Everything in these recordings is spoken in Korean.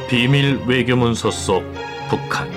비밀 외교문서 속 북한.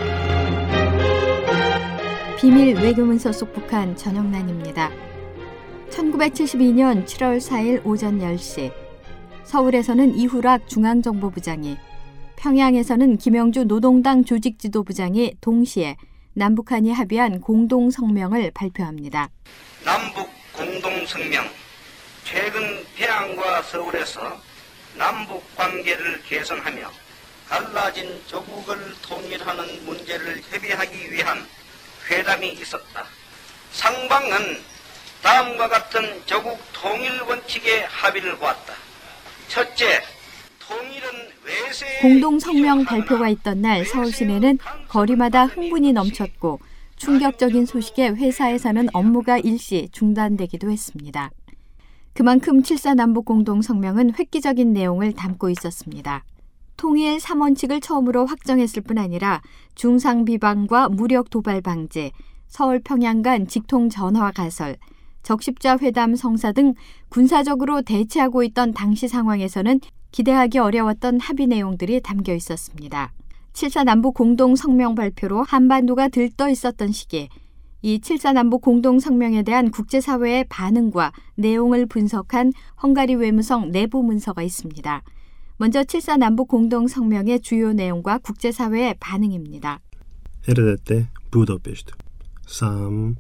비밀 외교문서 속 북한 전영란입니다. 1972년 7월 4일 오전 10시 서울에서는 이후락 중앙정보부장이, 평양에서는 김영주 노동당 조직지도부장이 동시에 남북한이 합의한 공동성명을 발표합니다. 남북 공동성명, 최근 평양과 서울에서 남북 관계를 개선하며 갈라진 조국을 통일하는 문제를 협의하기 위한 회담이 있었다. 상방은 다음과 같은 조국 통일 원칙에 합의를 보았다. 첫째, 통일은 외세. 공동성명 발표가 있던 날 서울 시내는 거리마다 흥분이 넘쳤고 충격적인 소식에 회사에서는 업무가 일시 중단되기도 했습니다. 그만큼 7.4 남북공동성명은 획기적인 내용을 담고 있었습니다. 통일 3원칙을 처음으로 확정했을 뿐 아니라 중상 비방과 무력 도발 방지, 서울 평양 간 직통 전화 가설, 적십자 회담 성사 등 군사적으로 대치하고 있던 당시 상황에서는 기대하기 어려웠던 합의 내용들이 담겨 있었습니다. 7.4 남북 공동성명 발표로 한반도가 들떠 있었던 시기, 이 7.4 남북 공동성명에 대한 국제사회의 반응과 내용을 분석한 헝가리 외무성 내부 문서가 있습니다. 먼저 7.4 남북 공동성명의 주요 내용과 국제사회의 반응입니다. Eredette Budapest. Szám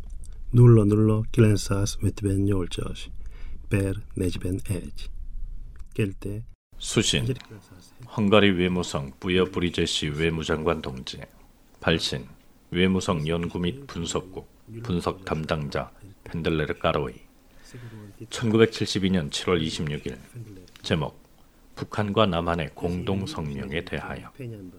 009858 per 41. Kelte. 수신, 헝가리 외무성 부여 브리제시 외무장관 동지. 발신, 외무성 연구 및 분석국 분석 담당자 펜델레르 까로이. 1972년 7월 26일. 제목, 북한과 남한의 공동성명에 대하여.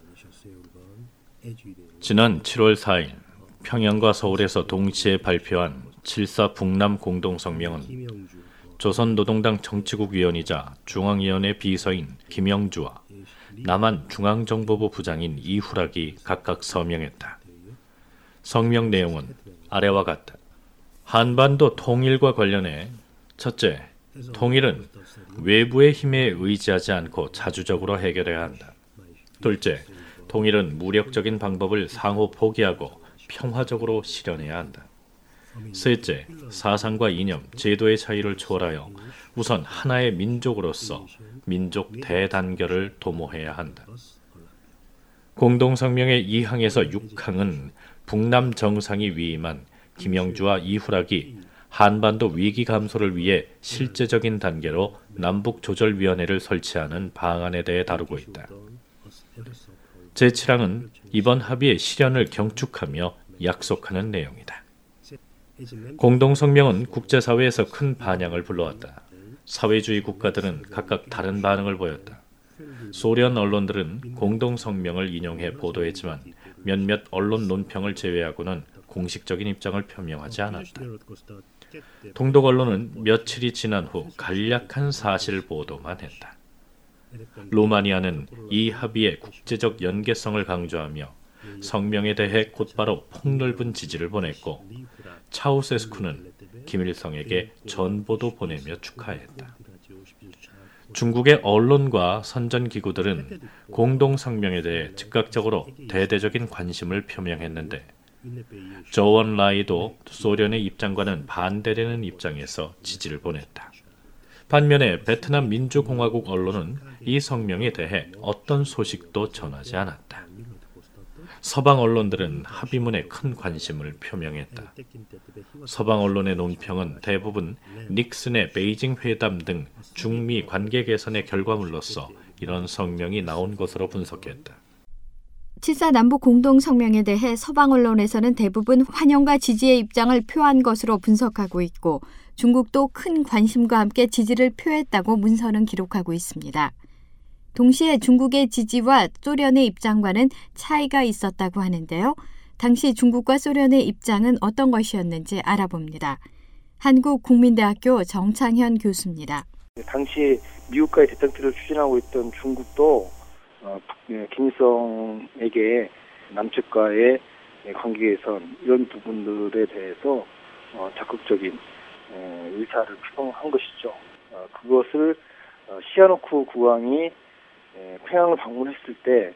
지난 7월 4일 평양과 서울에서 동시에 발표한 7.4 북남 공동성명은 조선노동당 정치국 위원이자 중앙위원회 비서인 김영주와 남한 중앙정보부 부장인 이후락이 각각 서명했다. 성명 내용은 아래와 같다. 한반도 통일과 관련해 첫째, 통일은 외부의 힘에 의지하지 않고 자주적으로 해결해야 한다. 둘째, 통일은 무력적인 방법을 상호 포기하고 평화적으로 실현해야 한다. 셋째, 사상과 이념, 제도의 차이를 초월하여 우선 하나의 민족으로서 민족 대단결을 도모해야 한다. 공동성명의 2항에서 6항은 북남 정상이 위임한 김영주와 이후락이 한반도 위기 감소를 위해 실제적인 단계로 남북조절위원회를 설치하는 방안에 대해 다루고 있다. 제7항은 이번 합의의 실현을 경축하며 약속하는 내용이다. 공동성명은 국제사회에서 큰 반향을 불러왔다. 사회주의 국가들은 각각 다른 반응을 보였다. 소련 언론들은 공동성명을 인용해 보도했지만 몇몇 언론 논평을 제외하고는 공식적인 입장을 표명하지 않았다. 동독 언론은 며칠이 지난 후 간략한 사실 보도만 했다. 루마니아는 이 합의의 국제적 연계성을 강조하며 성명에 대해 곧바로 폭넓은 지지를 보냈고, 차우세스쿠는 김일성에게 전보도 보내며 축하했다. 중국의 언론과 선전기구들은 공동성명에 대해 즉각적으로 대대적인 관심을 표명했는데, 조원 라이도 소련의 입장과는 반대되는 입장에서 지지를 보냈다. 반면에 베트남 민주공화국 언론은 이 성명에 대해 어떤 소식도 전하지 않았다. 서방 언론들은 합의문에 큰 관심을 표명했다. 서방 언론의 논평은 대부분 닉슨의 베이징 회담 등 중미 관계 개선의 결과물로서 이런 성명이 나온 것으로 분석했다. 7.4 남북 공동성명에 대해 서방 언론에서는 대부분 환영과 지지의 입장을 표한 것으로 분석하고 있고, 중국도 큰 관심과 함께 지지를 표했다고 문서는 기록하고 있습니다. 동시에 중국의 지지와 소련의 입장과는 차이가 있었다고 하는데요. 당시 중국과 소련의 입장은 어떤 것이었는지 알아봅니다. 한국국민대학교 정창현 교수입니다. 당시 미국과의 대통령을 추진하고 있던 중국도 김일성에게 남측과의 관계 개선 이런 부분들에 대해서 적극적인 의사를 표명한 것이죠. 그것을 시아노프 국왕이 평양을 방문했을 때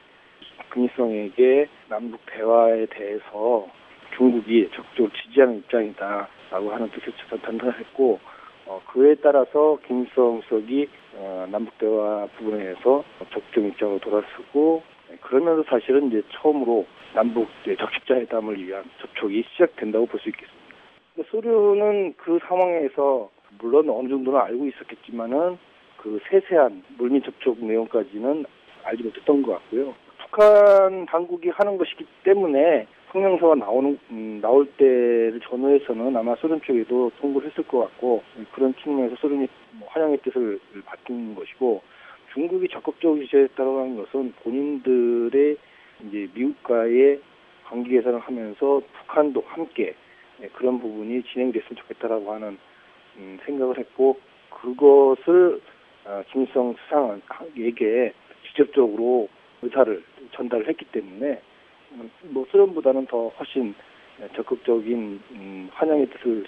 김일성에게 남북 대화에 대해서 중국이 적극적으로 지지하는 입장이다라고 하는 뜻을 전달했고 그에 따라서 김일성 주석이 남북 대화 부분에서 적극적 입장으로 돌아서고 그러면서 사실은 이제 처음으로 남북 적십자회담을 위한 접촉이 시작된다고 볼 수 있겠습니다. 소련은 그 상황에서 물론 어느 정도는 알고 있었겠지만은 그 세세한 물밑 접촉 내용까지는 알지 못했던 것 같고요. 북한 당국이 하는 것이기 때문에 성명서가 나올 때를 전후해서는 아마 소련 쪽에도 통보를 했을 것 같고 그런 측면에서 소련이 환영의 뜻을 받은 것이고 중국이 적극적으로 지지했다고 하는 것은 본인들의 이제 미국과의 관계 개선을 하면서 북한도 함께 그런 부분이 진행됐으면 좋겠다라고 하는 생각을 했고 그것을 김일성 수상에게 직접적으로 의사를 전달을 했기 때문에 소련보다는 더 훨씬 적극적인 환영의 뜻을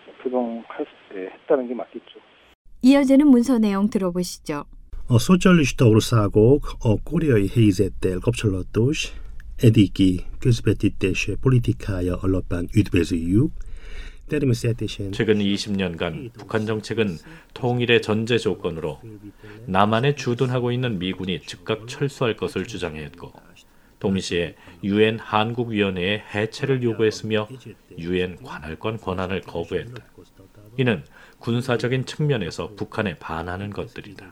표명했다는 게 맞겠죠. 이어지는 문서 내용 들어보시죠. Szocialista országok a koreai helyzettel kapcsolatos eddigi közvetítése politikája alapján üdvözöljük. 최근 20년간 북한 정책은 통일의 전제 조건으로 남한에 주둔하고 있는 미군이 즉각 철수할 것을 주장했고 동시에 유엔 한국위원회의 해체를 요구했으며 유엔 관할권 권한을 거부했다. 이는 군사적인 측면에서 북한에 반하는 것들이다.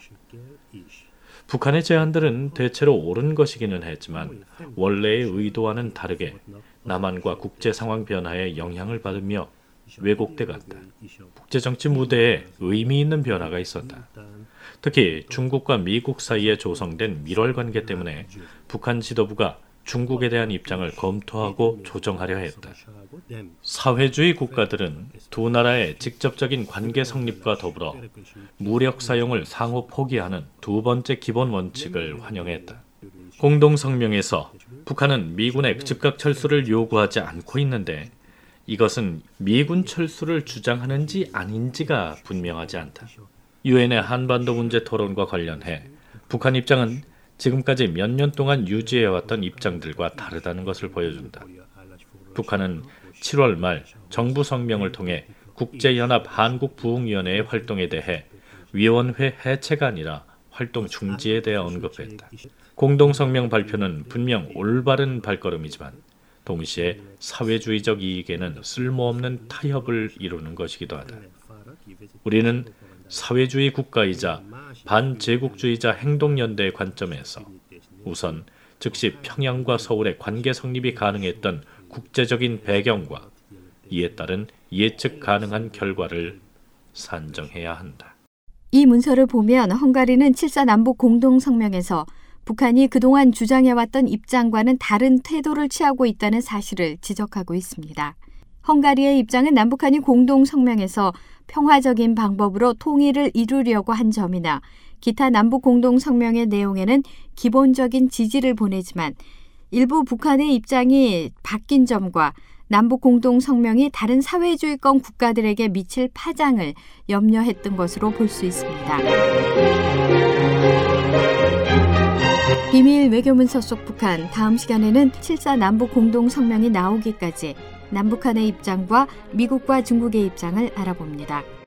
북한의 제안들은 대체로 옳은 것이기는 했지만 원래의 의도와는 다르게 남한과 국제 상황 변화에 영향을 받으며 왜곡돼 갔다. 국제정치 무대에 의미 있는 변화가 있었다. 특히 중국과 미국 사이에 조성된 밀월 관계 때문에 북한 지도부가 중국에 대한 입장을 검토하고 조정하려 했다. 사회주의 국가들은 두 나라의 직접적인 관계 성립과 더불어 무력 사용을 상호 포기하는 두 번째 기본 원칙을 환영했다. 공동성명에서 북한은 미군의 즉각 철수를 요구하지 않고 있는데 이것은 미군 철수를 주장하는지 아닌지가 분명하지 않다. 유엔의 한반도 문제 토론과 관련해 북한 입장은 지금까지 몇 년 동안 유지해왔던 입장들과 다르다는 것을 보여준다. 북한은 7월 말 정부 성명을 통해 국제연합 한국부흥위원회의 활동에 대해 위원회 해체가 아니라 활동 중지에 대해 언급했다. 공동성명 발표는 분명 올바른 발걸음이지만 동시에 사회주의적 이익에는 쓸모없는 타협을 이루는 것이기도 하다. 우리는 사회주의 국가이자 반제국주의자 행동연대의 관점에서 우선 즉시 평양과 서울의 관계 성립이 가능했던 국제적인 배경과 이에 따른 예측 가능한 결과를 산정해야 한다. 이 문서를 보면 헝가리는 7.4 남북 공동성명에서 북한이 그동안 주장해왔던 입장과는 다른 태도를 취하고 있다는 사실을 지적하고 있습니다. 헝가리의 입장은 남북한이 공동성명에서 평화적인 방법으로 통일을 이루려고 한 점이나 기타 남북 공동성명의 내용에는 기본적인 지지를 보내지만 일부 북한의 입장이 바뀐 점과 남북 공동성명이 다른 사회주의권 국가들에게 미칠 파장을 염려했던 것으로 볼 수 있습니다. 비밀 외교문서 속 북한, 다음 시간에는 7.4 남북 공동성명이 나오기까지 남북한의 입장과 미국과 중국의 입장을 알아봅니다.